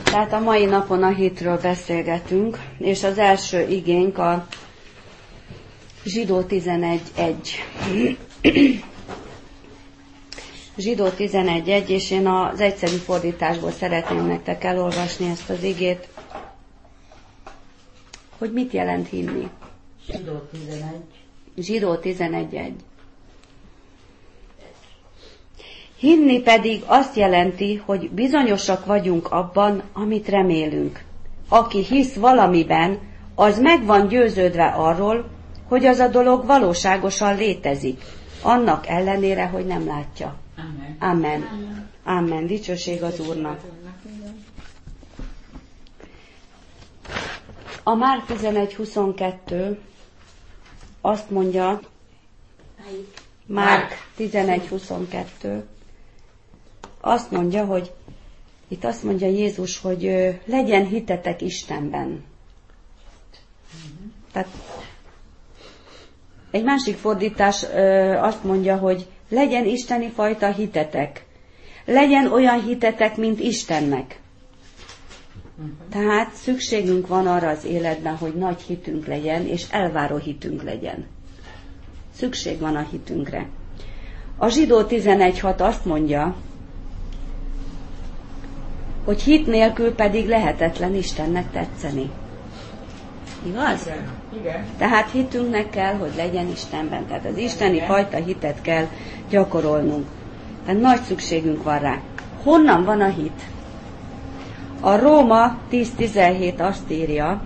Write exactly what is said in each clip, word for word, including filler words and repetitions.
Tehát a mai napon a hitről beszélgetünk, és az első igénk a Zsidó tizenegy egy. Zsidó tizenegy egy, és én az egyszerű fordításból szeretném nektek elolvasni ezt az igét, hogy mit jelent hinni. Zsidó tizenegy. Zsidó tizenegy egy. Hinni pedig azt jelenti, hogy bizonyosak vagyunk abban, amit remélünk. Aki hisz valamiben, az meg van győződve arról, hogy az a dolog valóságosan létezik, annak ellenére, hogy nem látja. Amen. Amen. Amen. Dicsőség az Úrnak. A Márk tizenegy huszonkettő azt mondja, Márk tizenegy huszonkettő, azt mondja, hogy itt azt mondja Jézus, hogy ö, legyen hitetek Istenben. Tehát egy másik fordítás ö, azt mondja, hogy legyen isteni fajta hitetek. Legyen olyan hitetek, mint Istennek. Tehát szükségünk van arra az életben, hogy nagy hitünk legyen, és elváró hitünk legyen. Szükség van a hitünkre. A Zsidó tizenegy hat azt mondja, hogy hit nélkül pedig lehetetlen Istennek tetszeni. Igaz? Igen. Igen. Tehát hitünknek kell, hogy legyen Istenben. Tehát az isteni Igen. fajta hitet kell gyakorolnunk. Tehát nagy szükségünk van rá. Honnan van a hit? A Róma tíz tizenhét azt írja,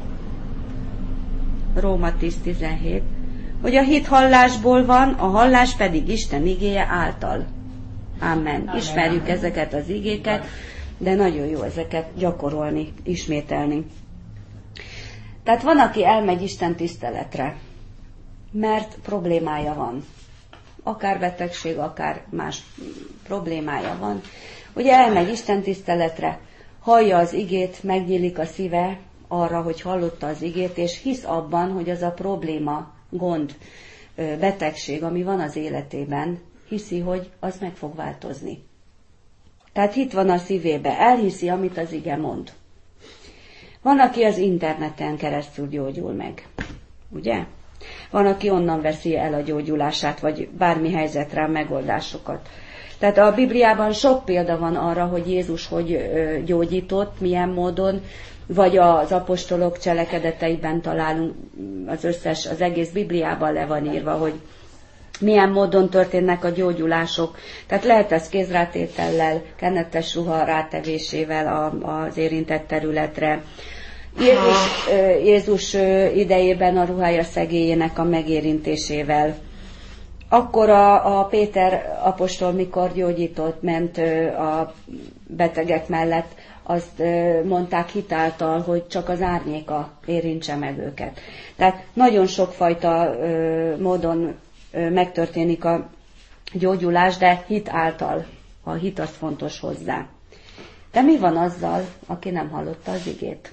Róma tíz tizenhét, hogy a hit hallásból van, a hallás pedig Isten igéje által. Amen. Ismerjük ezeket az igéket, de nagyon jó ezeket gyakorolni, ismételni. Tehát van, aki elmegy Isten tiszteletre, mert problémája van. Akár betegség, akár más problémája van. Ugye elmegy Isten tiszteletre, hallja az igét, megnyílik a szíve arra, hogy hallotta az igét, és hisz abban, hogy az a probléma, gond, betegség, ami van az életében, hiszi, hogy az meg fog változni. Tehát hit van a szívébe, elhiszi, amit az ige mond. Van, aki az interneten keresztül gyógyul meg, ugye? Van, aki onnan veszi el a gyógyulását, vagy bármi helyzetre a megoldásokat. Tehát a Bibliában sok példa van arra, hogy Jézus hogy gyógyított, milyen módon, vagy az apostolok cselekedeteiben találunk, az összes, az egész Bibliában le van írva, hogy milyen módon történnek a gyógyulások. Tehát lehet ez kézrátétellel, kennetes ruha rátevésével az érintett területre. Jézus, Jézus idejében a ruhája szegélyének a megérintésével. Akkor a, a Péter apostol, mikor gyógyított, ment a betegek mellett, azt mondták hitáltal, hogy csak az árnyéka érintse meg őket. Tehát nagyon sokfajta módon megtörténik a gyógyulás, de hit által. A hit az fontos hozzá. De mi van azzal, aki nem hallotta az igét?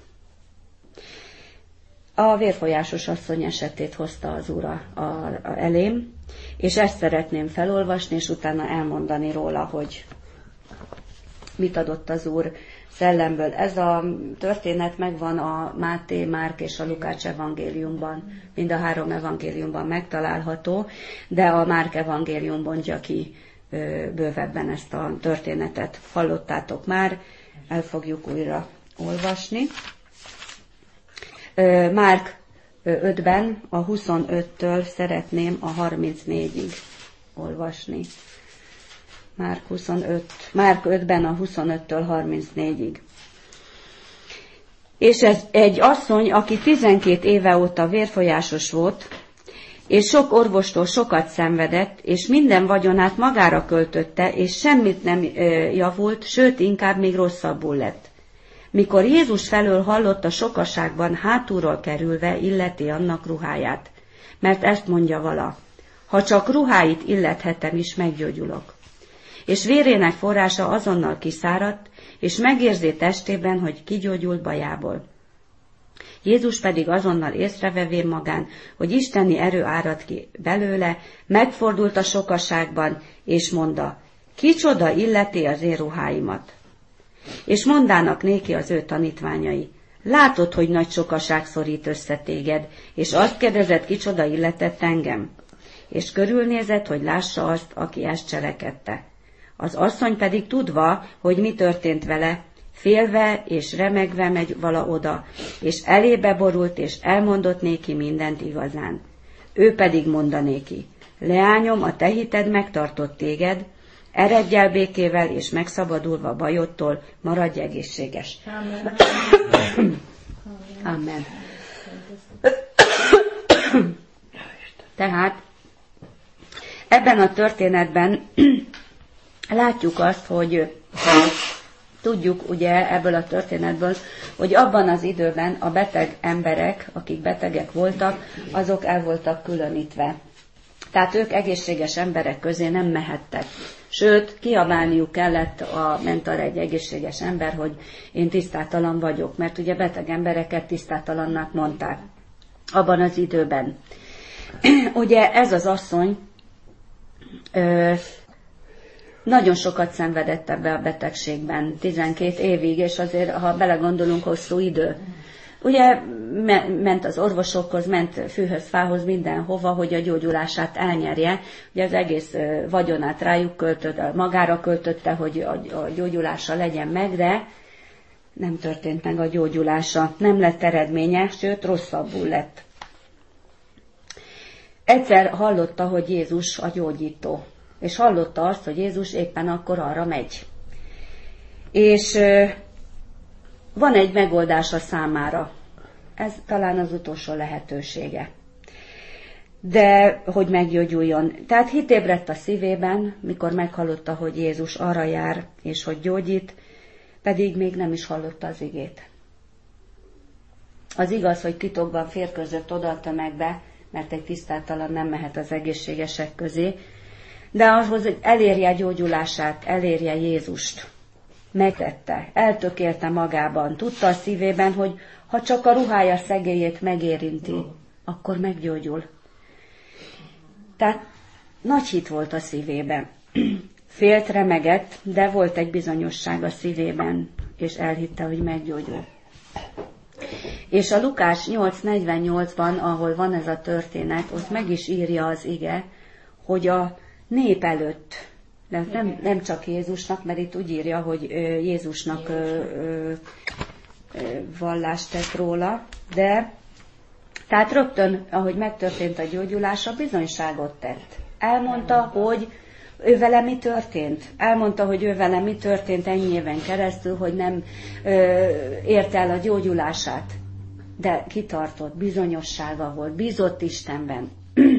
A vérfolyásos asszony esetét hozta az Úr a, a, a elém, és ezt szeretném felolvasni, és utána elmondani róla, hogy mit adott az Úr szellemből. Ez a történet megvan a Máté, Márk és a Lukács evangéliumban, mind a három evangéliumban megtalálható, de a Márk evangélium mondja ki bővebben ezt a történetet. Hallottátok már, el fogjuk újra olvasni. Márk ötben a huszonöttől szeretném a harmincnégyig olvasni. Márk huszonöt, Márk ötben a huszonöttől harmincnégyig. És ez egy asszony, aki tizenkét éve óta vérfolyásos volt, és sok orvostól sokat szenvedett, és minden vagyonát magára költötte, és semmit nem javult, sőt, inkább még rosszabbul lett. Mikor Jézus felől hallott a sokaságban, hátulról kerülve illeti annak ruháját, mert ezt mondja vala, ha csak ruháit illethetem is, meggyógyulok. És vérének forrása azonnal kiszáradt, és megérzi testében, hogy kigyógyult bajából. Jézus pedig azonnal észrevevén magán, hogy isteni erő árad ki belőle, megfordult a sokaságban, és mondta, kicsoda illeti az én ruháimat. És mondának néki az ő tanítványai: látod, hogy nagy sokaság szorít össze téged, és azt kérdezed, kicsoda illetett engem? És körülnézett, hogy lássa azt, aki ezt cselekedte. Az asszony pedig tudva, hogy mi történt vele, félve és remegve megy vala oda, és elébe borult, és elmondott néki mindent igazán. Ő pedig mondanéki: leányom, a te hited megtartott téged, eredj el békével, és megszabadulva bajodtól, maradj egészséges. Amen. Amen. Tehát ebben a történetben látjuk azt, hogy tudjuk ugye ebből a történetből, hogy abban az időben a beteg emberek, akik betegek voltak, azok el voltak különítve. Tehát ők egészséges emberek közé nem mehettek. Sőt, kiabálniuk kellett, a ment arra egy egészséges ember, hogy én tisztátalan vagyok, mert ugye beteg embereket tisztátalannak mondták abban az időben. Ugye ez az asszony ö, nagyon sokat szenvedett ebbe a betegségben, tizenkét évig, és azért, ha belegondolunk, hosszú idő. Ugye ment az orvosokhoz, ment fűhöz, fához, mindenhova, hogy a gyógyulását elnyerje. Ugye az egész vagyonát rájuk költött, magára költötte, hogy a gyógyulása legyen meg, de nem történt meg a gyógyulása. Nem lett eredménye, sőt rosszabbul lett. Egyszer hallotta, hogy Jézus a gyógyító, és hallotta azt, hogy Jézus éppen akkor arra megy. És van egy megoldása számára. Ez talán az utolsó lehetősége. De hogy meggyógyuljon. Tehát hit ébredt a szívében, mikor meghallotta, hogy Jézus arra jár, és hogy gyógyít, pedig még nem is hallotta az igét. Az igaz, hogy titokban férkőzött oda a tömegbe, mert egy tisztátalan nem mehet az egészségesek közé, de ahhoz, hogy elérje a gyógyulását, elérje Jézust. Megtette, eltökélte magában, tudta a szívében, hogy ha csak a ruhája szegélyét megérinti, akkor meggyógyul. Tehát nagy hit volt a szívében. Félt, remegett, de volt egy bizonyosság a szívében, és elhitte, hogy meggyógyul. És a Lukás nyolc negyvennyolcban, ahol van ez a történet, ott meg is írja az ige, hogy a nép előtt, de nem, nem csak Jézusnak, mert itt úgy írja, hogy Jézusnak ö, ö, ö, vallást tett róla, de tehát rögtön, ahogy megtörtént a gyógyulása, bizonyságot tett. Elmondta, hogy ő vele mi történt. Elmondta, hogy ő vele mi történt ennyi éven keresztül, hogy nem ö, ért el a gyógyulását. De kitartott, bizonyossága volt, bízott Istenben.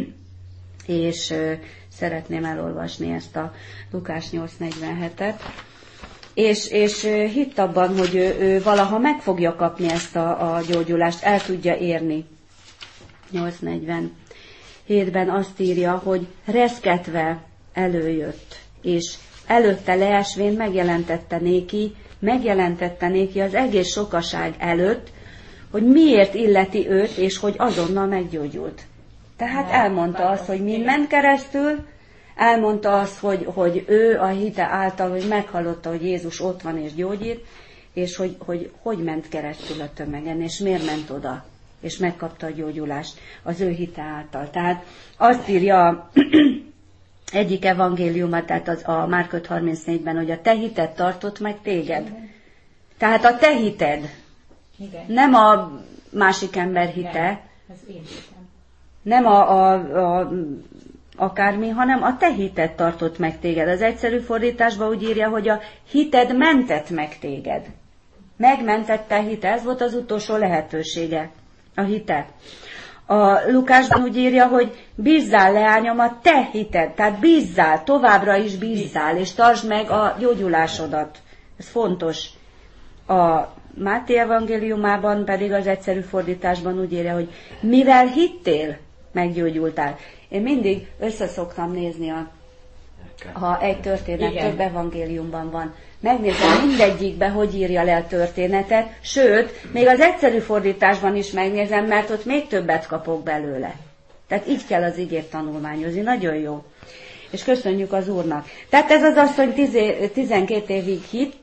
És ö, szeretném elolvasni ezt a Lukás nyolc negyvenhetet. És, és hitt abban, hogy ő, ő valaha meg fogja kapni ezt a, a gyógyulást, el tudja érni. nyolc negyvenhétben azt írja, hogy reszketve előjött, és előtte leesvén megjelentette néki, megjelentette néki az egész sokaság előtt, hogy miért illeti őt, és hogy azonnal meggyógyult. Tehát elmondta azt, hogy mind ment keresztül, elmondta azt, hogy, hogy ő a hite által, hogy meghallotta, hogy Jézus ott van és gyógyít, és hogy, hogy hogy ment keresztül a tömegen, és miért ment oda, és megkapta a gyógyulást az ő hite által. Tehát azt írja egyik evangéliuma, tehát az a Márk öt harmincnégyben, hogy a te hited tartott meg téged. Igen. Tehát a te hited, igen. Nem a másik ember hite, nem, az én hitem. Nem a, a, a akármi, hanem a te hited tartott meg téged. Az egyszerű fordításban úgy írja, hogy a hited mentett meg téged. Megmentette a hite, ez volt az utolsó lehetősége, a hite. A Lukásban úgy írja, hogy bízzál, leányom, a te hited, tehát bízzál, továbbra is bízzál, és tartsd meg a gyógyulásodat. Ez fontos. A Máté evangéliumában pedig az egyszerű fordításban úgy írja, hogy mivel hittél, meggyógyultál. Én mindig összeszoktam nézni, a, ha egy történet igen. Több evangéliumban van. Megnézem mindegyikbe, hogy írja le a történetet, sőt, még az egyszerű fordításban is megnézem, mert ott még többet kapok belőle. Tehát így kell az igét tanulmányozni, nagyon jó. És köszönjük az Úrnak. Tehát ez az asszony tizenkét évig hitt,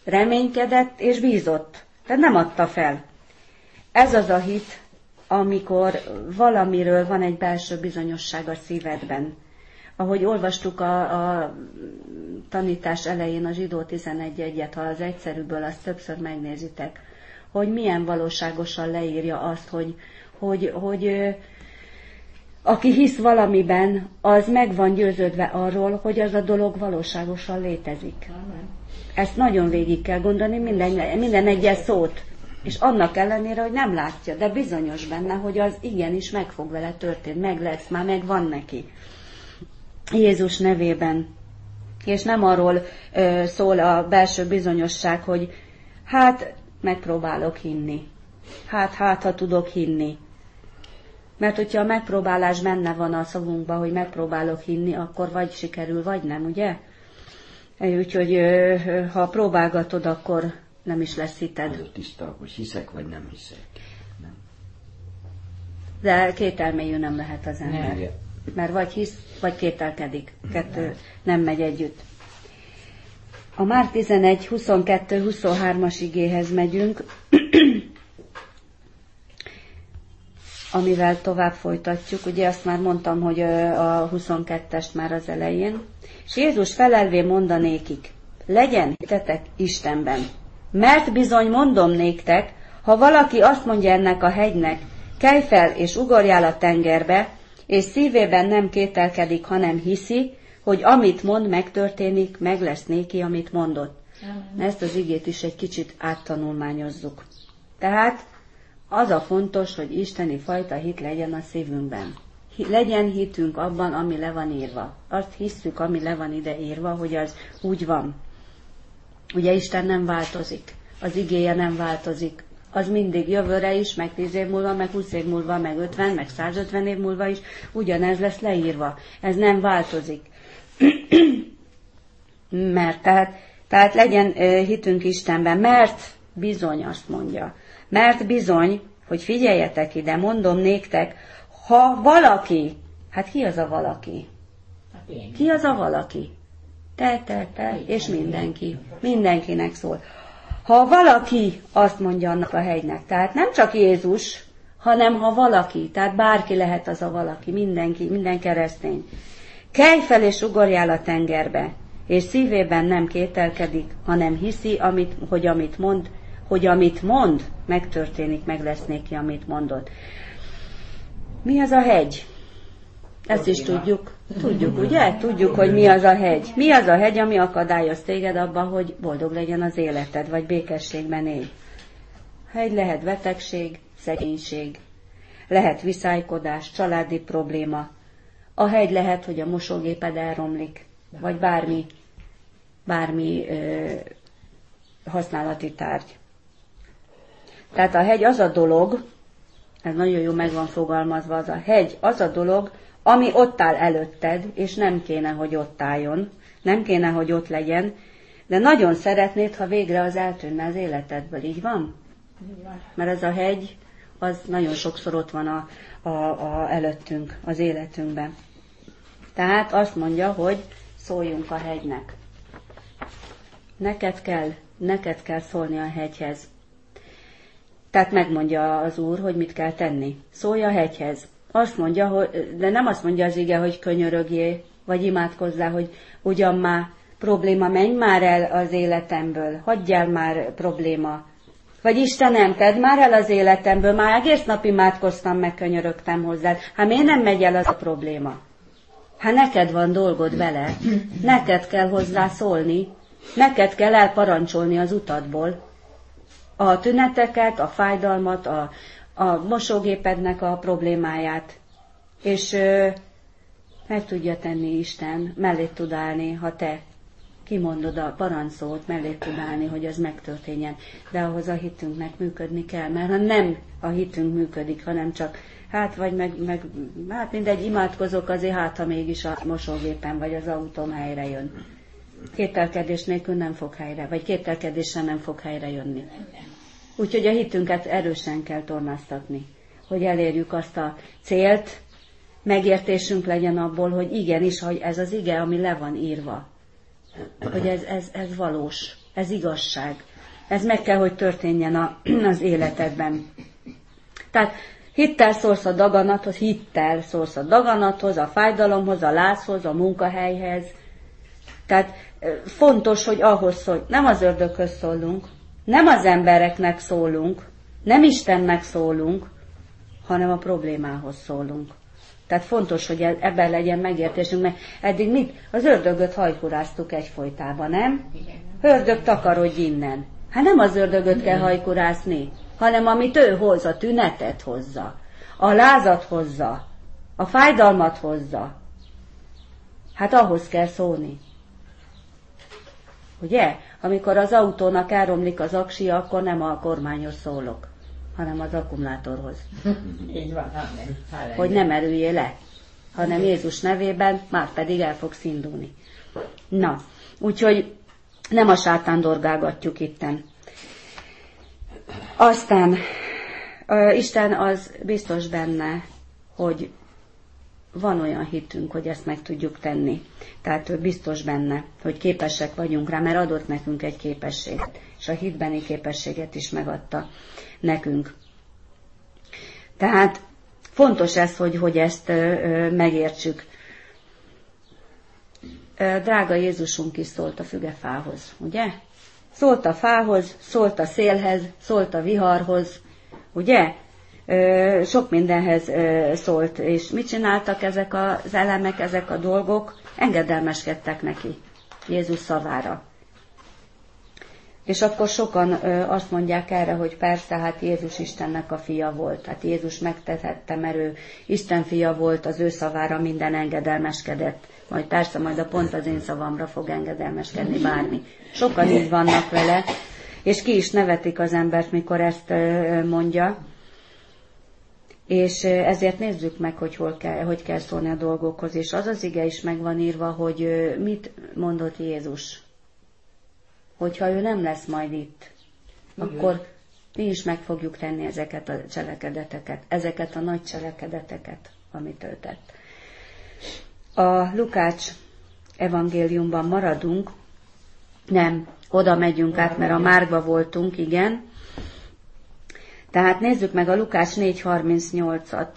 reménykedett és bízott. Tehát nem adta fel. Ez az a hit, amikor valamiről van egy belső bizonyosság a szívedben. Ahogy olvastuk a, a tanítás elején a Zsidó tizenegy egyet, ha az egyszerűből azt többször megnézitek, hogy milyen valóságosan leírja azt, hogy, hogy, hogy aki hisz valamiben, az meg van győződve arról, hogy az a dolog valóságosan létezik. Ezt nagyon végig kell gondolni, minden, minden egyes szót. És annak ellenére, hogy nem látja, de bizonyos benne, hogy az igenis meg fog vele történni, meg lesz, már meg van neki. Jézus nevében. És nem arról ö, szól a belső bizonyosság, hogy hát megpróbálok hinni. Hát, hát, ha tudok hinni. Mert hogyha a megpróbálás benne van a szavunkban, hogy megpróbálok hinni, akkor vagy sikerül, vagy nem, ugye? Úgyhogy ö, ha próbálgatod, akkor nem is lesz hited. Az a tiszta, hogy hiszek, vagy nem hiszek. Nem. De kételmélyű nem lehet az ember. Nem. Mert vagy hisz, vagy kételkedik. Kettő nem megy együtt. A Márk tizenegy huszonkettő huszonhármas igéhez megyünk, amivel tovább folytatjuk. Ugye azt már mondtam, hogy a huszonkettest már az elején. És Jézus felelvé mondanékik, legyen hitetek Istenben. Mert bizony mondom néktek, ha valaki azt mondja ennek a hegynek, kelj fel és ugorjál a tengerbe, és szívében nem kételkedik, hanem hiszi, hogy amit mond, megtörténik, meg lesz néki, amit mondott. Ezt az igét is egy kicsit áttanulmányozzuk. Tehát az a fontos, hogy isteni fajta hit legyen a szívünkben. Legyen hitünk abban, ami le van írva. Azt hisszük, ami le van ide írva, hogy az úgy van. Ugye Isten nem változik, az igéje nem változik. Az mindig jövőre is, meg tíz év múlva, meg húsz év múlva, meg ötven, meg százötven év múlva is ugyanez lesz leírva. Ez nem változik. mert, tehát, tehát legyen hitünk Istenben, mert bizony azt mondja. Mert bizony, hogy figyeljetek ide, mondom néktek, ha valaki, hát ki az a valaki? Ki az a valaki? Te, te, te, és mindenki. Mindenkinek szól. Ha valaki azt mondja annak a hegynek, tehát nem csak Jézus, hanem ha valaki, tehát bárki lehet az a valaki, mindenki, minden keresztény. Kelj fel és ugorjál a tengerbe, és szívében nem kételkedik, hanem hiszi, amit, hogy amit mond, hogy amit mond, megtörténik, meg lesz néki, amit mondott. Mi az a hegy? Ezt is tudjuk. Tudjuk, ugye? Tudjuk, hogy mi az a hegy. Mi az a hegy, ami akadályoz téged abban, hogy boldog legyen az életed, vagy békességben élj. Hegy lehet betegség, szegénység, lehet viszálykodás, családi probléma. A hegy lehet, hogy a mosógéped elromlik, vagy bármi, bármi ö, használati tárgy. Tehát a hegy az a dolog, ez nagyon jó meg van fogalmazva, az a hegy az a dolog, ami ott áll előtted, és nem kéne, hogy ott álljon, nem kéne, hogy ott legyen, de nagyon szeretnéd, ha végre az eltűnne az életedből, így van? Mert ez a hegy, az nagyon sokszor ott van a, a, a előttünk, az életünkben. Tehát azt mondja, hogy szóljunk a hegynek. Neked kell, neked kell szólni a hegyhez. Tehát megmondja az Úr, hogy mit kell tenni. Szólj a hegyhez. Azt mondja, hogy, de nem azt mondja az ige, hogy könyörögjél, vagy imádkozzál, hogy ugyan már probléma, menj már el az életemből, hagyjál már probléma. Vagy Istenem, tedd már el az életemből, már egész nap imádkoztam, meg könyörögtem hozzád. Hát miért nem megy el az a probléma? Hát neked van dolgod vele, neked kell hozzá szólni, neked kell elparancsolni az utadból a tüneteket, a fájdalmat, a, a mosógépednek a problémáját. És ö, meg tudja tenni Isten, mellé tud állni, ha te kimondod a parancsszót, mellé tud állni, hogy az megtörténjen. De ahhoz a hitünknek működni kell, mert ha nem a hitünk működik, hanem csak, hát vagy meg, meg hát mindegy, imádkozok azért, hát ha mégis a mosógépen vagy az autóm helyre jön. Kételkedés nélkül nem fog helyre, vagy kételkedéssel nem fog helyre jönni. Úgyhogy a hitünket erősen kell tornáztatni, hogy elérjük azt a célt, megértésünk legyen abból, hogy igenis, hogy ez az ige, ami le van írva, hogy ez, ez, ez valós. Ez igazság. Ez meg kell, hogy történjen a, az életedben. Tehát hittel szólsz a daganathoz, hittel szólsz a daganathoz, a fájdalomhoz, a lázhoz, a munkahelyhez. Tehát fontos, hogy ahhoz szólj. Nem az ördöghöz szólunk, nem az embereknek szólunk, nem Istennek szólunk, hanem a problémához szólunk. Tehát fontos, hogy ebben legyen megértésünk, mert eddig mit? Az ördögöt hajkuráztuk egyfolytában, nem? Ördög, takarodj innen. Hát nem az ördögöt kell hajkurászni, hanem amit ő hoz, a tünetet hozza, a lázat hozza, a fájdalmat hozza. Hát ahhoz kell szólni. Ugye? Amikor az autónak elromlik az aksia, akkor nem a kormányhoz szólok, hanem az akkumulátorhoz. Így van, amen. Hogy nem erüljél le, hanem Jézus nevében már pedig el fogsz indulni. Na, úgyhogy nem a sátán dorgálgatjuk itten. Aztán uh, Isten az biztos benne, hogy van olyan hitünk, hogy ezt meg tudjuk tenni. Tehát ő biztos benne, hogy képesek vagyunk rá, mert adott nekünk egy képességet, és a hitbeni képességet is megadta nekünk. Tehát fontos ez, hogy, hogy ezt ö, megértsük. Ö, drága Jézusunk is szólt a fügefához, ugye? Szólt a fához, szólt a szélhez, szólt a viharhoz, ugye? Ö, sok mindenhez ö, szólt, és mit csináltak ezek az elemek, ezek a dolgok? Engedelmeskedtek neki, Jézus szavára. És akkor sokan ö, azt mondják erre, hogy persze, hát Jézus Istennek a fia volt. Hát Jézus megtehette, mert ő Isten fia volt, az ő szavára minden engedelmeskedett. Majd persze, majd a pont az én szavamra fog engedelmeskedni bármi. Sokan így vannak vele, és ki is nevetik az embert, mikor ezt ö, mondja. És ezért nézzük meg, hogy hol kell, hogy kell szólni a dolgokhoz. És az az ige is meg van írva, hogy mit mondott Jézus. Hogyha ő nem lesz majd itt, igen, akkor mi is meg fogjuk tenni ezeket a cselekedeteket, ezeket a nagy cselekedeteket, amit ő tett. A Lukács evangéliumban maradunk, nem, oda megyünk át, mert a Márkba voltunk, igen. Tehát nézzük meg a Lukács négy harmincnyolcat.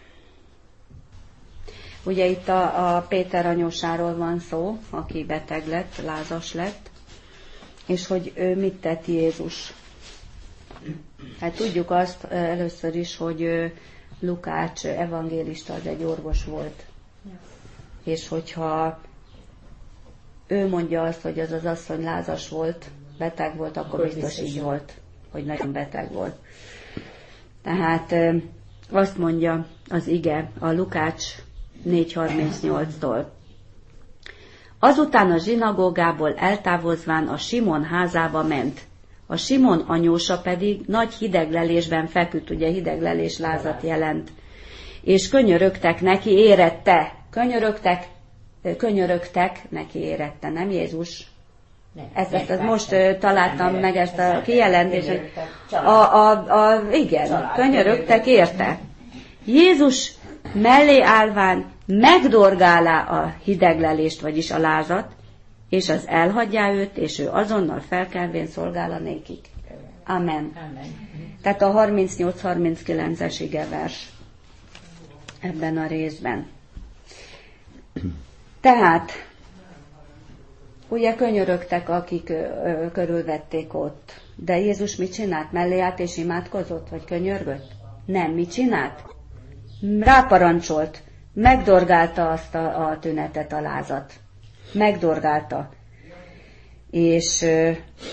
Ugye itt a, a Péter anyósáról van szó, aki beteg lett, lázas lett, és hogy ő mit tett Jézus. Hát tudjuk azt először is, hogy Lukács evangélista az egy orvos volt. És hogyha ő mondja azt, hogy az az asszony lázas volt, beteg volt, akkor biztos így volt, hogy nagyon beteg volt. Tehát azt mondja az ige a Lukács négy harmincnyolctól. Azután a zsinagógából eltávozván a Simon házába ment. A Simon anyósa pedig nagy hideglelésben feküdt, ugye hideglelés lázat jelent. És könyörögtek neki, érette. Könyörögtek, könyörögtek neki, érette, nem Jézus? Ezt, ezt, ezt most uh, találtam meg ezt a kijelentést, hogy a, a, a, igen, könyörögtek érte. Jézus mellé állván megdorgálá a hideglelést, vagyis a lázat, és az elhagyja őt, és ő azonnal felkelvén szolgál nékik. Amen. Amen. Tehát a harmincnyolc harminckilences igevers ebben a részben. Tehát ugye könyörögtek, akik ö, ö, körülvették ott. De Jézus mit csinált? Mellé állt és imádkozott? Vagy könyörgött? Nem. Mit csinált? Ráparancsolt. Megdorgálta azt a, a tünetet, a lázat. Megdorgálta. És, ö,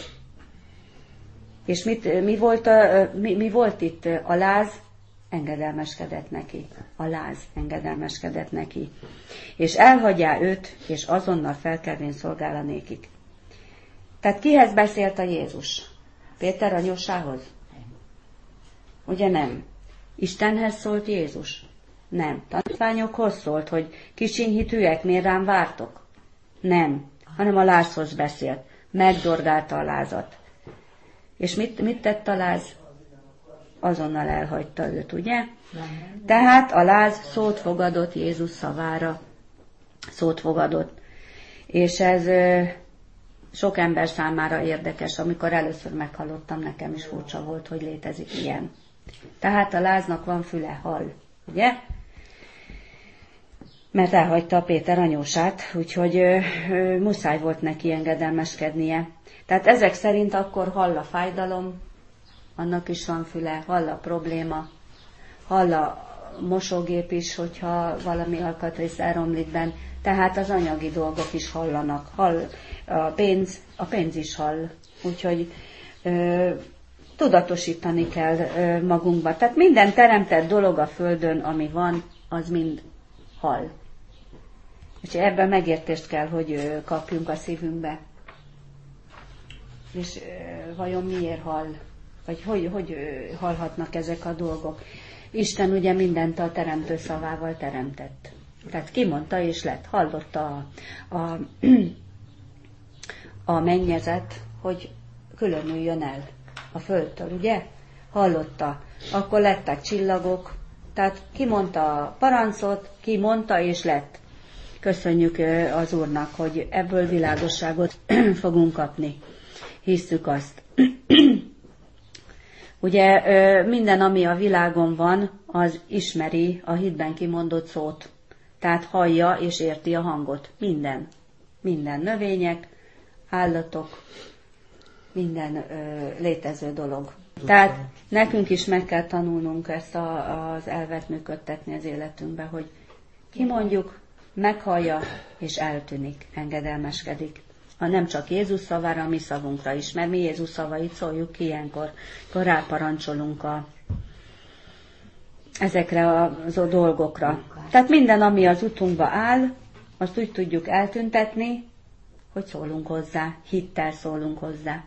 és mit, mi, volt a, mi, mi volt itt? A láz engedelmeskedett neki. A láz engedelmeskedett neki. És elhagyja őt, és azonnal felkelvén szolgál nékik. Tehát kihez beszélt a Jézus? Péter anyósához? Ugye nem? Istenhez szólt Jézus? Nem. Tanítványokhoz szólt, hogy kicsinyhitűek, miért rám vártok? Nem. Hanem a lázhoz beszélt. Megdorgálta a lázat. És mit, mit tett a láz? Azonnal elhagyta őt, ugye? Tehát a láz szót fogadott Jézus szavára. Szót fogadott. És ez sok ember számára érdekes, amikor először meghallottam, nekem is furcsa volt, hogy létezik ilyen. Tehát a láznak van füle, hall, ugye? Mert elhagyta a Péter anyósát, úgyhogy ö, ö, muszáj volt neki engedelmeskednie. Tehát ezek szerint akkor hall a fájdalom, annak is van füle, hall a probléma, hall a mosógép is, hogyha valami alkatrész elromlik benn, tehát az anyagi dolgok is hallanak, hall a pénz, a pénz is hall, úgyhogy ö, tudatosítani kell ö, magunkba. Tehát minden teremtett dolog a Földön, ami van, az mind hall. És ebben megértést kell, hogy ö, kapjunk a szívünkbe. És ö, vajon miért hall? Vagy hogy, hogy ö, hallhatnak ezek a dolgok? Isten ugye mindent a teremtő szavával teremtett. Tehát kimondta és lett. Hallotta a, a, a mennyezet, hogy különüljön el a földtől, ugye? Hallotta. Akkor lettek csillagok. Tehát kimondta a parancot, kimondta és lett. Köszönjük az Úrnak, hogy ebből világosságot fogunk kapni. Hisszük azt. Ugye minden, ami a világon van, az ismeri a hitben kimondott szót. Tehát hallja és érti a hangot. Minden. Minden növények, állatok, minden ö, létező dolog. Tehát nekünk is meg kell tanulnunk ezt a, az elvet működtetni az életünkbe, hogy kimondjuk, meghallja és eltűnik, engedelmeskedik. Ha nem csak Jézus szavára, a mi szavunkra is, mert mi Jézus szavait szóljuk ki ilyenkor, akkor ráparancsolunk a, ezekre a, a dolgokra. Tehát minden, ami az utunkba áll, azt úgy tudjuk eltüntetni, hogy szólunk hozzá, hittel szólunk hozzá.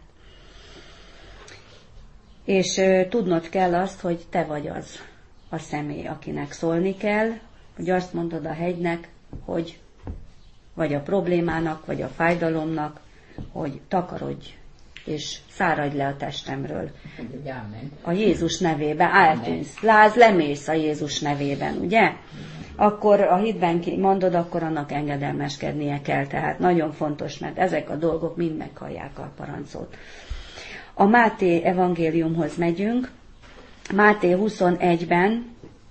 És ö, tudnod kell azt, hogy te vagy az a személy, akinek szólni kell, hogy azt mondod a hegynek, hogy vagy a problémának, vagy a fájdalomnak, hogy takarodj, és száradj le a testemről. A Jézus nevébe eltűnsz. Láz, lemész a Jézus nevében, ugye? Akkor a hitben mondod, akkor annak engedelmeskednie kell. Tehát nagyon fontos, mert ezek a dolgok mind meghallják a parancot. A Máté evangéliumhoz megyünk. Máté huszonegyben,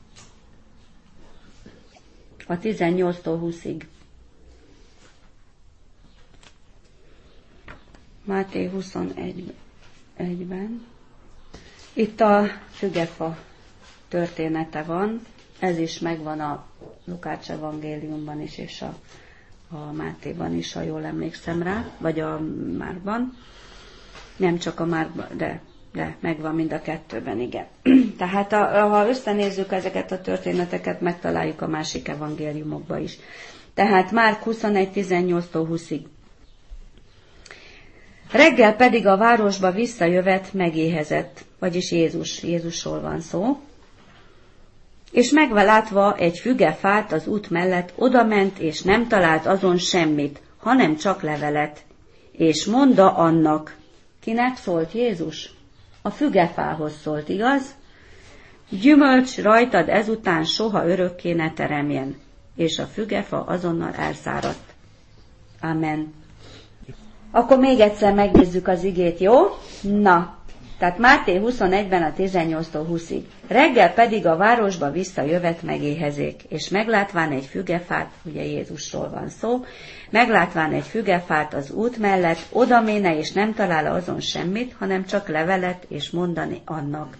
a tizennyolctól húszig. Máté huszonegyben. Itt a fügefa története van, ez is megvan a Lukács evangéliumban is, és a, a Mátéban is, ha jól emlékszem rá, vagy a Márkban. Nem csak a Márkban, de, de megvan mind a kettőben, igen. Tehát a, ha összenézzük ezeket a történeteket, megtaláljuk a másik evangéliumokba is. Tehát Márk huszonegy tizennyolctól húszig. Reggel pedig a városba visszajövet megéhezett, vagyis Jézus, Jézusról van szó, és megvelátva egy fügefát az út mellett odament, és nem talált azon semmit, hanem csak levelet, és mondta annak, kinek szólt Jézus? A fügefához szólt, igaz? Gyümölcs rajtad ezután soha örökké ne teremjen, és a fügefa azonnal elszáradt. Amen. Akkor még egyszer megnézzük az igét, jó? Na, tehát Máté huszonegyben a tizennyolctól húszig. Reggel pedig a városba visszajövet megéhezék, és meglátván egy fügefát, ugye Jézusról van szó, meglátván egy fügefát az út mellett, odaméne és nem talál azon semmit, hanem csak levelet, és mondani annak.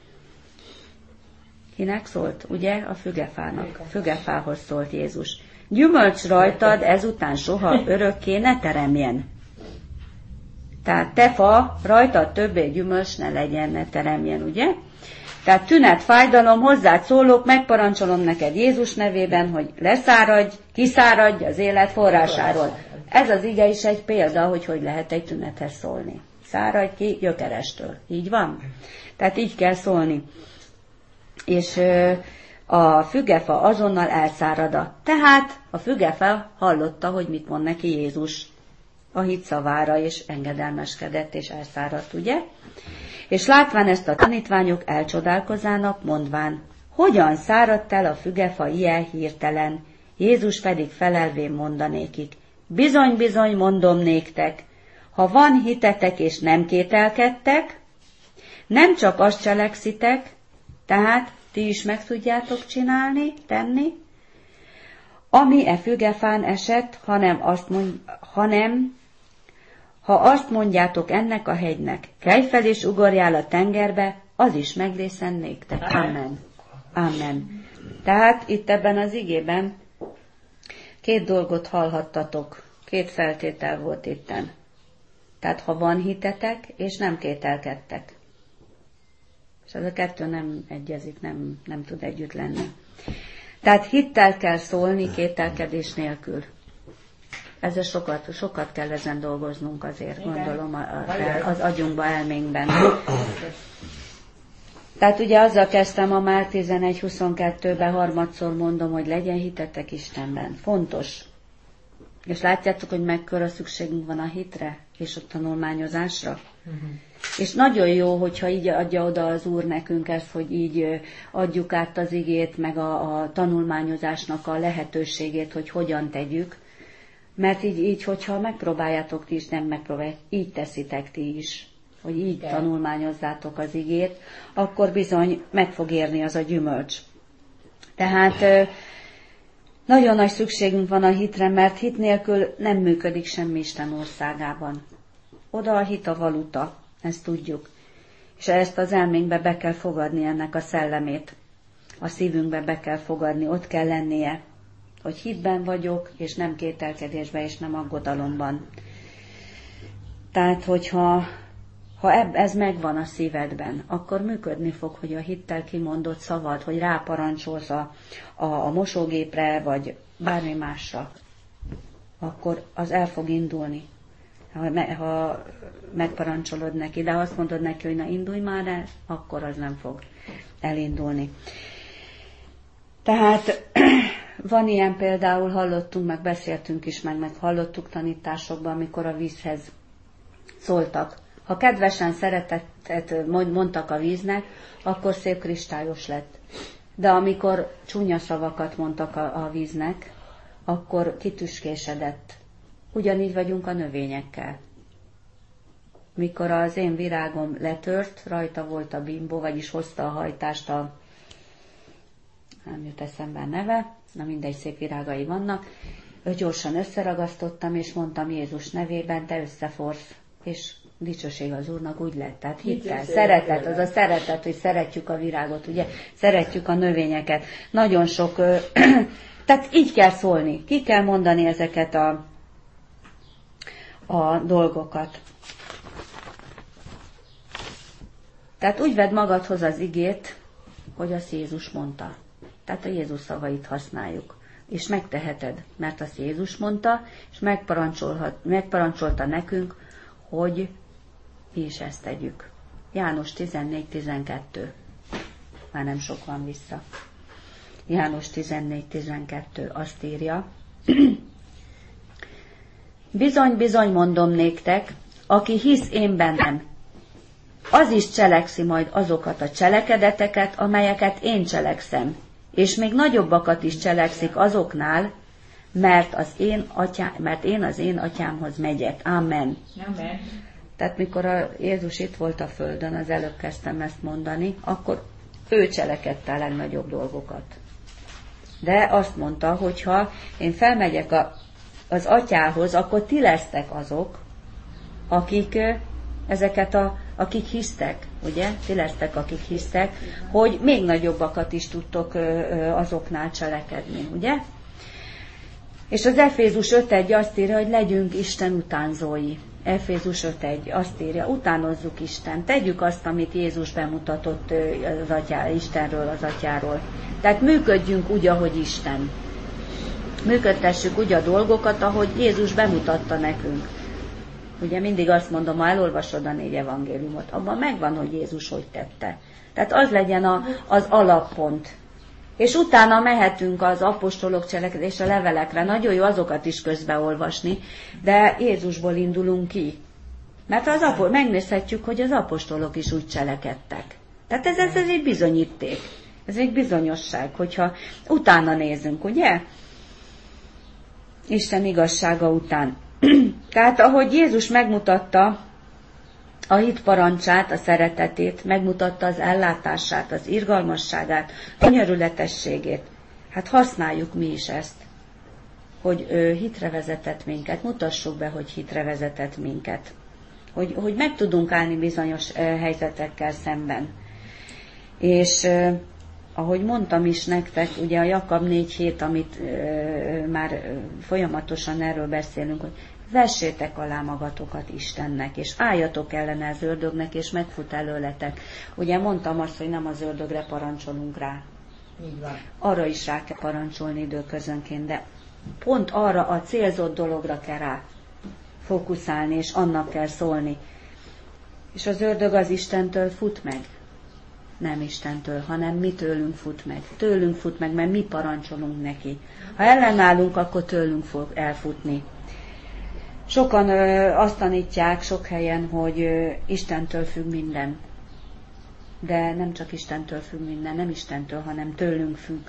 Kinek szólt? Ugye a fügefának. Fügefához szólt Jézus. Gyümölcs rajtad ezután soha örökké ne teremjen. Tehát te fa, rajtad többé gyümölcs ne legyen, ne teremjen, ugye? Tehát tünet, fájdalom, hozzád szólok, megparancsolom neked Jézus nevében, hogy leszáradj, kiszáradj az élet forrásáról. Ez az ige is egy példa, hogy hogy lehet egy tünethez szólni. Száradj ki gyökerestől. Így van? Tehát így kell szólni. És a fügefa azonnal elszárada. Tehát a fügefa hallotta, hogy mit mond neki Jézus a hit szavára, és engedelmeskedett, és elszáradt, ugye? És látván ezt a tanítványok elcsodálkozának, mondván, hogyan száradt el a fügefa ilyen hirtelen? Jézus pedig felelvén mondanékik, bizony-bizony mondom néktek, Ha van hitetek és nem kételkedtek, nem csak azt cselekszitek, tehát ti is meg tudjátok csinálni, tenni, ami e fügefán esett, hanem, azt mond, hanem ha azt mondjátok ennek a hegynek, kelj fel és ugorjál a tengerbe, az is meglészen néktek. Amen. Amen. Tehát itt ebben az igében két dolgot hallhattatok, két feltétel volt itten. Tehát ha van hitetek, és nem kételkedtek. És ez a kettő nem egyezik, nem, nem tud együtt lenni. Tehát hittel kell szólni kételkedés nélkül. Ezzel sokat, sokat kell ezen dolgoznunk azért, igen, gondolom, az agyunkba, elménkben. Tehát ugye azzal kezdtem ma már tizenegy huszonkettőben, harmadszor mondom, hogy legyen hitetek Istenben. Fontos. És látjátok, hogy mekkora szükségünk van a hitre és a tanulmányozásra. Uh-huh. És nagyon jó, hogyha így adja oda az Úr nekünk ezt, hogy így adjuk át az igét, meg a, a tanulmányozásnak a lehetőségét, hogy hogyan tegyük. Mert így, így, hogyha megpróbáljátok ti is, nem megpróbáljátok, így teszitek ti is, hogy így okay. tanulmányozzátok az igét, akkor bizony meg fog érni az a gyümölcs. Tehát nagyon nagy szükségünk van a hitre, mert hit nélkül nem működik semmi Isten országában. Oda a hit a valuta, ezt tudjuk. És ezt az elménkbe be kell fogadni ennek a szellemét. A szívünkbe be kell fogadni, ott kell lennie, hogy hitben vagyok, és nem kételkedésben, és nem aggodalomban. Tehát, hogyha ha ez megvan a szívedben, akkor működni fog, hogy a hittel kimondott szavad, hogy ráparancsolsz a, a, a mosógépre, vagy bármi másra, akkor az el fog indulni. Ha, me, ha megparancsolod neki, de ha azt mondod neki, hogy na indulj már el, akkor az nem fog elindulni. Tehát van ilyen például, hallottunk, meg beszéltünk is, meg, meg hallottuk tanításokban, amikor a vízhez szóltak. Ha kedvesen szeretettet mondtak a víznek, akkor szép kristályos lett. De amikor csúnya szavakat mondtak a, a víznek, akkor kitüskésedett. Ugyanígy vagyunk a növényekkel. Mikor az én virágom letört, rajta volt a bimbó, vagyis hozta a hajtást a... nem jut eszembe a neve, na mindegy, szép virágai vannak. Gyorsan összeragasztottam, és mondtam Jézus nevében, te összeforsz, és dicsőség az Úrnak, úgy lett. Tehát hittel, szeretet, az a szeretet, hogy szeretjük a virágot, ugye, szeretjük a növényeket. Nagyon sok, tehát így kell szólni, ki kell mondani ezeket a, a dolgokat. Tehát úgy vedd magadhoz az igét, hogy azt Jézus mondta. Tehát a Jézus szavait használjuk. És megteheted, mert azt Jézus mondta, és megparancsolta nekünk, hogy mi is ezt tegyük. János tizennégy tizenkettő. Már nem sok van vissza. János tizennégy tizenkettő azt írja. Bizony, bizony mondom néktek, aki hisz én bennem, az is cselekszi majd azokat a cselekedeteket, amelyeket én cselekszem, és még nagyobbakat is cselekszik azoknál, mert, az én atyá, mert én az én atyámhoz megyek. Amen. Amen. Tehát mikor a Jézus itt volt a földön, az előbb kezdtem ezt mondani, akkor ő cselekedte a legnagyobb dolgokat. De azt mondta, hogy ha én felmegyek a, az atyához, akkor ti lesztek azok, akik ezeket a, akik hisztek, ugye? Ti lesztek, akik hisztek, hogy még nagyobbakat is tudtok azoknál cselekedni, ugye? És az Efézus öt egy azt írja, hogy legyünk Isten utánzói. Efézus öt egy azt írja, utánozzuk Isten, tegyük azt, amit Jézus bemutatott az atyá, Istenről, az atyáról. Tehát működjünk úgy, ahogy Isten. Működtessük úgy a dolgokat, ahogy Jézus bemutatta nekünk. Ugye mindig azt mondom, ha elolvasod a négy evangéliumot, abban megvan, hogy Jézus hogy tette. Tehát az legyen a, az alappont. És utána mehetünk az apostolok cselekedés a levelekre. Nagyon jó azokat is közbeolvasni, de Jézusból indulunk ki. Mert az apostol, megnézhetjük, hogy az apostolok is úgy cselekedtek. Tehát ez, ez, ez egy bizonyíték. Ez egy bizonyosság, hogyha utána nézünk, ugye? Isten igazsága után. Tehát ahogy Jézus megmutatta a hit parancsát, a szeretetét, megmutatta az ellátását, az irgalmasságát, a könyörületességét, hát használjuk mi is ezt, hogy ő hitre vezetett minket, mutassuk be, hogy hitre vezetett minket, hogy, hogy meg tudunk állni bizonyos helyzetekkel szemben. És ahogy mondtam is nektek, ugye a Jakab négy hét, amit már folyamatosan erről beszélünk, hogy vessétek alá magatokat Istennek, és álljatok ellene az ördögnek, és megfut előletek. Ugye mondtam azt, hogy nem az ördögre parancsolunk rá. Így van. Arra is rá kell parancsolni időközönként, de pont arra a célzott dologra kell rá fókuszálni, és annak kell szólni. És az ördög az Istentől fut meg. Nem Istentől, hanem mi tőlünk fut meg. Tőlünk fut meg, mert mi parancsolunk neki. Ha ellenállunk, akkor tőlünk fog elfutni. Sokan ö, azt tanítják sok helyen, hogy ö, Istentől függ minden. De nem csak Istentől függ minden, nem Istentől, hanem tőlünk függ.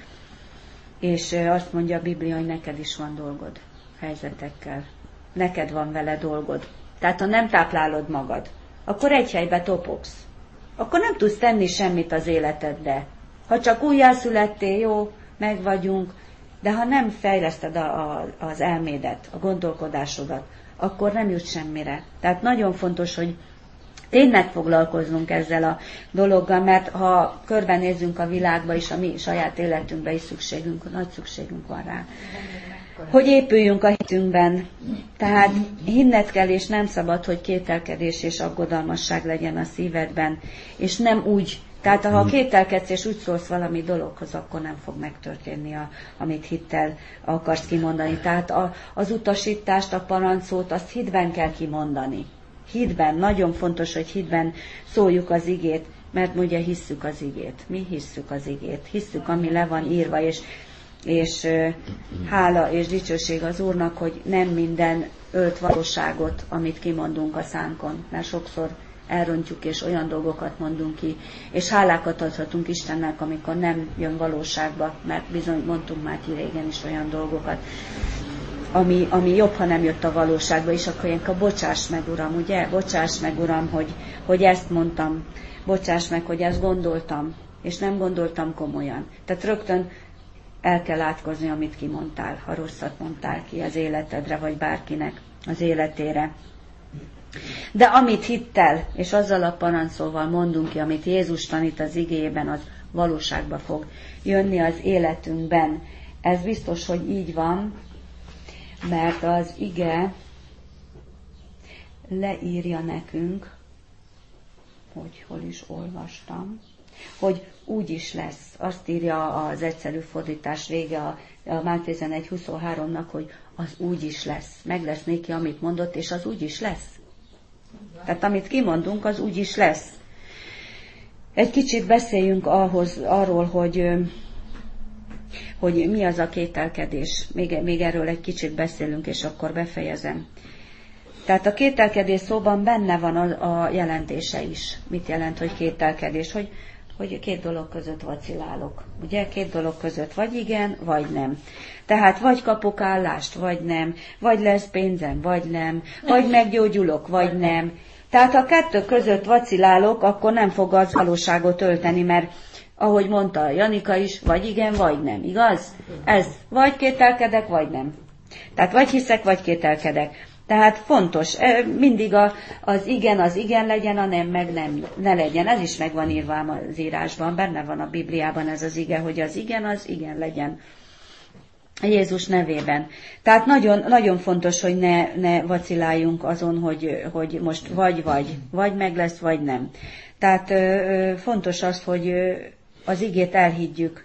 És ö, azt mondja a Biblia, hogy neked is van dolgod helyzetekkel. Neked van vele dolgod. Tehát ha nem táplálod magad, akkor egy helybe topogsz. Akkor nem tudsz tenni semmit az életedbe. Ha csak újjászülettél, jó, meg vagyunk, de ha nem fejleszted a, a, az elmédet, a gondolkodásodat, akkor nem jut semmire. Tehát nagyon fontos, hogy tényleg foglalkoznunk ezzel a dologgal, mert ha körbenézzünk a világba is, a mi saját életünkben is szükségünk, nagy szükségünk van rá. Hogy épüljünk a hitünkben. Tehát hinned kell, és nem szabad, hogy kételkedés és aggodalmasság legyen a szívedben, és nem úgy. Tehát ha kételkedsz és úgy szólsz valami dologhoz, akkor nem fog megtörténni, a, amit hittel akarsz kimondani. Tehát a, az utasítást, a parancot, azt hitben kell kimondani. Hitben, nagyon fontos, hogy hitben szóljuk az igét, mert ugye hisszük az igét. Mi hisszük az igét. Hisszük, ami le van írva, és, és hála és dicsőség az Úrnak, hogy nem minden ölt valóságot, amit kimondunk a szánkon, mert sokszor elrontjuk, és olyan dolgokat mondunk ki, és hálákat adhatunk Istennek, amikor nem jön valóságba, mert bizony mondtunk már ki régen is olyan dolgokat, ami, ami jobb, ha nem jött a valóságba, és akkor ilyenkor bocsáss meg, Uram, ugye? Bocsáss meg, Uram, hogy, hogy ezt mondtam, bocsáss meg, hogy ezt gondoltam, és nem gondoltam komolyan. Tehát rögtön el kell átkozni, amit kimondtál, ha rosszat mondtál ki az életedre, vagy bárkinek az életére. De amit hittel, és azzal a parancsolval mondunk ki, amit Jézus tanít az igéjében, az valóságba fog jönni az életünkben. Ez biztos, hogy így van, mert az ige leírja nekünk, hogy hol is olvastam, hogy úgy is lesz. Azt írja az egyszerű fordítás vége a, a Márk tizenegy huszonháromnak, hogy az úgy is lesz. Meg lesz néki, amit mondott, és az úgy is lesz. Tehát amit kimondunk, az úgy is lesz. Egy kicsit beszéljünk ahhoz, arról, hogy, hogy mi az a kételkedés. Még, még erről egy kicsit beszélünk, és akkor befejezem. Tehát a kételkedés szóban benne van a, a jelentése is. Mit jelent, hogy kételkedés? Hogy, hogy két dolog között vacilálok. Ugye? Két dolog között vagy igen, vagy nem. Tehát vagy kapok állást, vagy nem. Vagy lesz pénzem, vagy nem. Vagy meggyógyulok, vagy nem. Tehát ha kettő között vacilálok, akkor nem fog az valóságot ölteni, mert ahogy mondta Janika is, vagy igen, vagy nem. Igaz? Ez vagy kételkedek, vagy nem. Tehát vagy hiszek, vagy kételkedek. Tehát fontos, mindig a, az igen, az igen legyen, a nem, meg nem, ne legyen. Ez is meg van írva az írásban, benne van a Bibliában ez az ige, hogy az igen, az igen legyen. Jézus nevében. Tehát nagyon, nagyon fontos, hogy ne, ne vaciláljunk azon, hogy, hogy most vagy, vagy, vagy meg lesz, vagy nem. Tehát ö, fontos az, hogy az igét elhiggyük.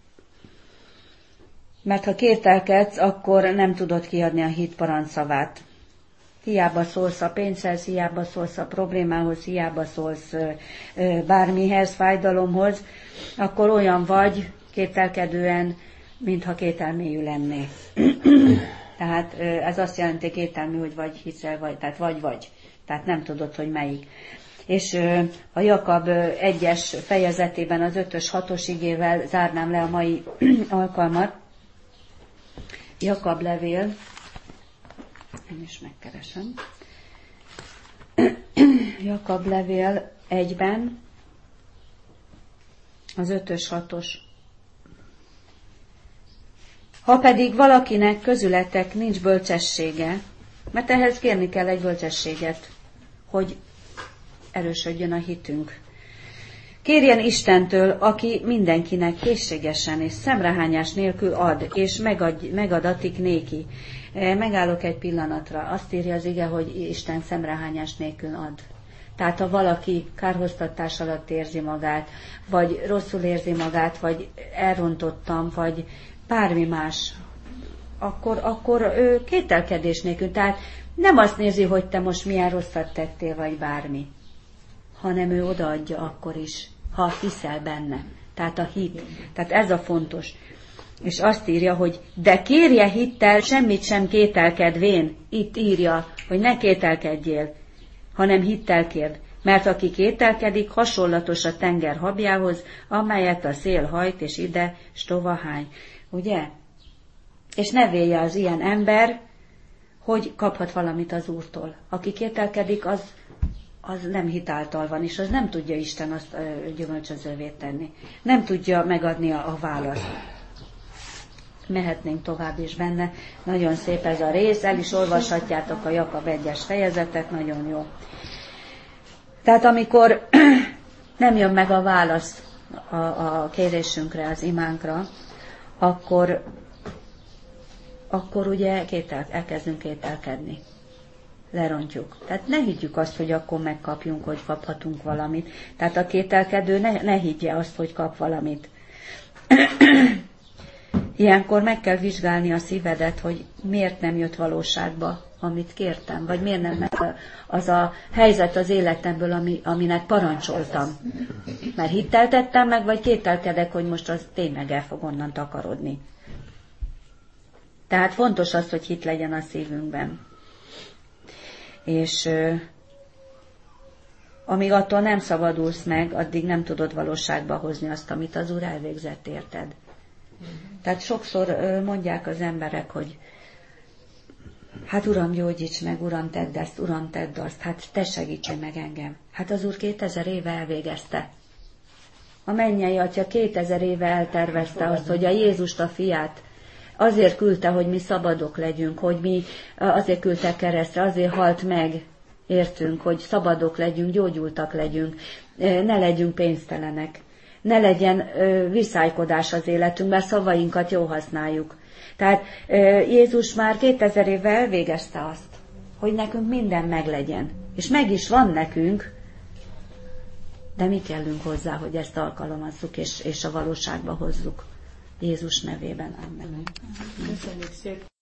Mert ha kételkedsz, akkor nem tudod kiadni a hit parancsszavát. Hiába szólsz a pénzhez, hiába szólsz a problémához, hiába szólsz bármihez, fájdalomhoz, akkor olyan vagy kételkedően, mintha kételmélyű lennél. Tehát ez azt jelenti kételmű, hogy vagy hiszel, vagy, tehát vagy vagy. Tehát nem tudod, hogy melyik. És a Jakab egyes fejezetében az ötös hatos igével zárnám le a mai alkalmat. Jakab levél, Én is megkeresem. Jakab levél egyben, az ötös, hatos. Ha pedig valakinek közületek nincs bölcsessége, mert ehhez kérni kell egy bölcsességet, hogy erősödjön a hitünk. Kérjen Istentől, aki mindenkinek készségesen és szemrehányás nélkül ad, és megad, megadatik néki. Megállok egy pillanatra. Azt írja az ige, hogy Isten szemrehányás nélkül ad. Tehát ha valaki kárhoztatás alatt érzi magát, vagy rosszul érzi magát, vagy elrontottam, vagy bármi más, akkor, akkor ő kételkedés nélkül. Tehát nem azt nézi, hogy te most milyen rosszat tettél, vagy bármi, hanem ő odaadja akkor is, ha hiszel benne. Tehát a hit. Tehát ez a fontos. És azt írja, hogy de kérje hittel, semmit sem kételkedvén. Itt írja, hogy ne kételkedjél, hanem hittel kérd. Mert aki kételkedik, hasonlatos a tenger habjához, amelyet a szél hajt, és ide stovahány. Ugye? És ne vélje az ilyen ember, hogy kaphat valamit az Úrtól. Aki kételkedik, az, az nem hitáltal van, és az nem tudja Isten azt ö, gyümölcsözővé tenni. Nem tudja megadni a, a választ. Mehetnénk tovább is benne. Nagyon szép ez a rész, el is olvashatjátok a Jakab egyes fejezetet, nagyon jó. Tehát amikor nem jön meg a válasz a, a kérésünkre, az imánkra, akkor, akkor ugye kétel, elkezdünk kételkedni. Lerontjuk. Tehát ne higgyük azt, hogy akkor megkapjunk, hogy kaphatunk valamit. Tehát a kételkedő ne, ne higgye azt, hogy kap valamit. Ilyenkor meg kell vizsgálni a szívedet, hogy miért nem jött valóságba, amit kértem, vagy miért nem ment az a helyzet az életemből, ami, aminek parancsoltam. Mert hittel tettem meg, vagy kételkedek, hogy most az tényleg el fog onnan takarodni. Tehát fontos az, hogy hit legyen a szívünkben. És euh, amíg attól nem szabadulsz meg, addig nem tudod valóságba hozni azt, amit az Úr elvégzett érted. Tehát sokszor mondják az emberek, hogy hát Uram, gyógyíts meg, Uram, tedd ezt, Uram, tedd azt, hát te segítsen meg engem. Hát az Úr kétezer éve elvégezte. A mennyei Atya kétezer éve eltervezte azt, hogy a Jézust, a fiát azért küldte, hogy mi szabadok legyünk, hogy mi azért küldte keresztre, azért halt meg, értünk, hogy szabadok legyünk, gyógyultak legyünk, ne legyünk pénztelenek. Ne legyen ö, viszálykodás az életünkben, szavainkat jól használjuk. Tehát ö, Jézus már kétezer évvel elvégezte azt, hogy nekünk minden meglegyen. És meg is van nekünk, de mi kellünk hozzá, hogy ezt alkalmazzuk, és, és a valóságba hozzuk. Jézus nevében. Amen. Köszönjük szépen.